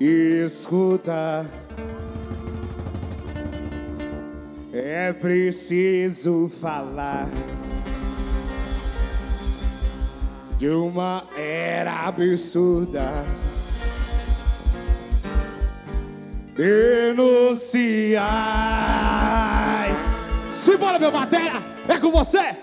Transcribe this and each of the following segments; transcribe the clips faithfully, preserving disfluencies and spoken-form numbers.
Escuta, é preciso falar de uma era absurda. Denunciar. Simbora, meu batera, é com você.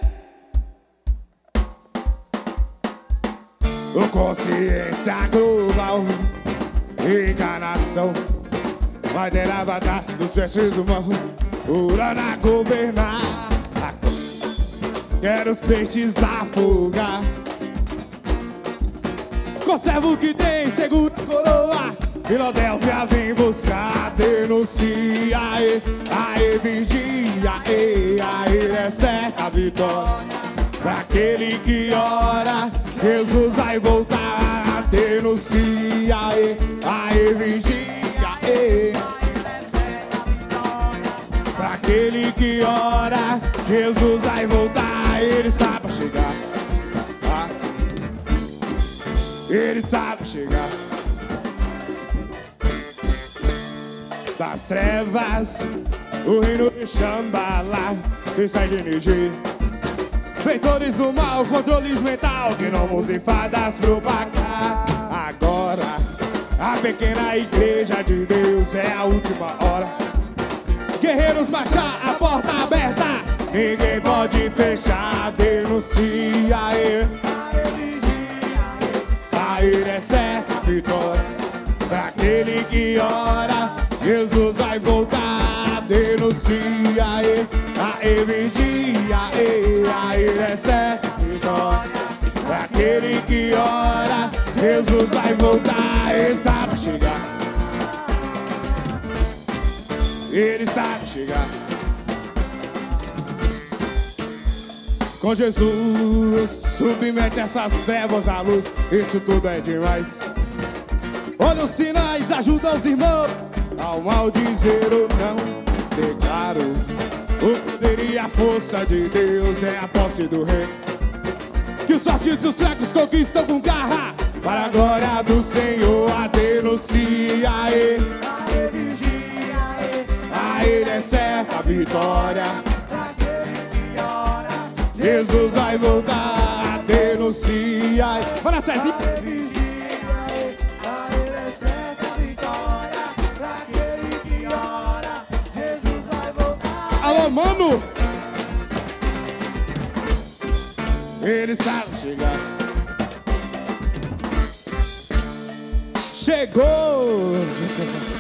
O consciência global, encarnação, vai ter a batalha dos versos humanos, urana governar. Quero os peixes afogar. Conserva o que tem, segura a coroa. Filadélfia vem buscar, denuncia, aê, aê, vigia, aê, aê, é certa a vitória. Pra aquele que ora, Jesus vai voltar, denuncia, aê, aê, vigia, aê. Pra aquele que ora, Jesus vai voltar, ele está pra chegar. Ah. Ele está pra chegar. Das trevas, o reino de Xambala está de energia. Feitores do mal, controles mental, que não usem fadas propagar. Agora, a pequena igreja de Deus é a última hora. Guerreiros marchar, a porta aberta, ninguém pode fechar. Denuncia, aê, aê, é certa a vitória. Pra aquele que ora, Jesus vai voltar, denuncia, aê, aê, vigia, aê, aê, é certo, vitória. Pra aquele que ora, Jesus vai voltar, ele está pra chegar. Ele está pra chegar. Com Jesus, submete essas trevas à luz, isso tudo é demais. Olha os sinais, ajuda os irmãos ao mal dizer ou não. Declaro, o poder e a força de Deus é a posse do rei. Que os fortes e os fracos conquistam com garra, para a glória do Senhor a denuncia. Aê, aê, vigia, aê, a ele é certa a vitória. Jesus vai voltar, a denuncia. Olha, Cezinha. Alô, mano! Ele sabe chegar. Chegou!